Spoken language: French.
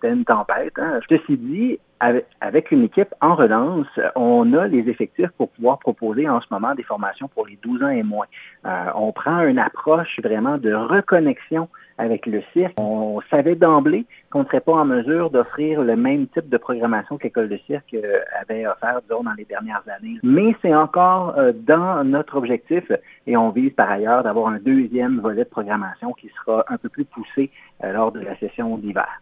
c'était une tempête. Hein. Ceci dit, avec une équipe en relance, on a les effectifs pour pouvoir proposer en ce moment des formations pour les 12 ans et moins. On prend une approche vraiment de reconnexion avec le cirque. On savait d'emblée qu'on ne serait pas en mesure d'offrir le même type de programmation que l'École de cirque avait offert, disons, dans les dernières années. Mais c'est encore dans notre objectif et on vise par ailleurs d'avoir un deuxième volet de programmation qui sera un peu plus poussé lors de la session d'hiver.